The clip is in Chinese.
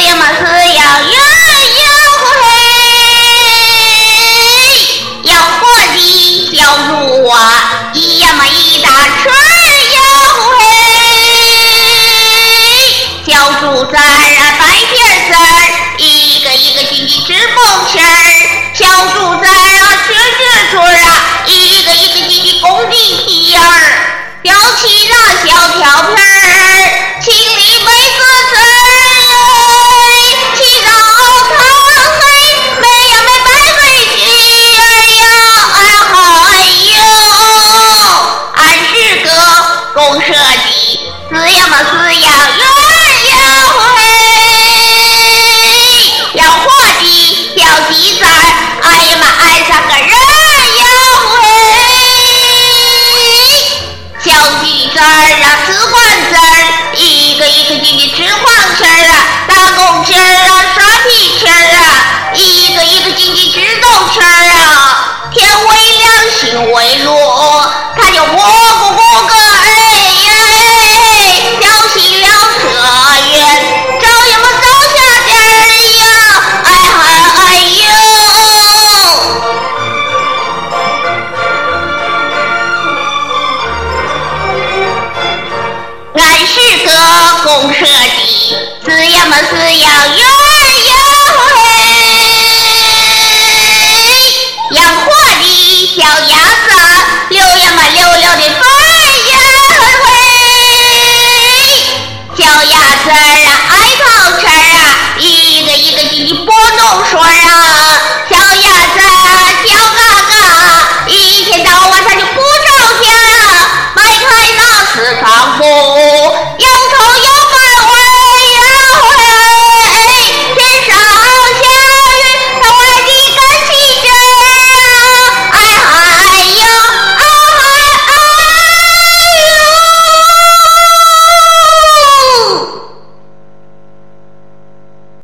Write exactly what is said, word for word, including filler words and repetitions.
呀嘛是要圆呀嘿，要活的小猪啊，一呀嘛一大串呀嘿，小猪崽儿啊白片子儿，一个一个进去直蹦气儿，小猪崽儿啊吃吃嘴儿啊，一个一个进去公地皮儿，表起那小条片儿，心里美滋滋儿，起早贪黑，没呀没白费气儿呀，哎呦，俺是个公社的，是呀嘛是呀圆呀嘿，要活的小鸡仔儿，哎呀嘛爱上个人呀嘿，小鸡仔儿啊吃惯子儿，一个一个进去吃黄气儿啊，打工气儿啊耍皮气儿啊，一个一个进去吃豆气儿啊，天为亮心为路，他就咕咕咕个哎呀，小心了车远，照呀么照下点儿呀，哎嗨哎呦，俺是个公社的，是呀么是要圆呀嘿，养活的小鸭子溜呀嘛溜溜的嘴呀嘿，小鸭子儿啊爱淘气儿啊，一个一个进去拨弄水儿啊，小鸭子啊小嘎嘎，一天到晚它就不着家，迈开那四方步。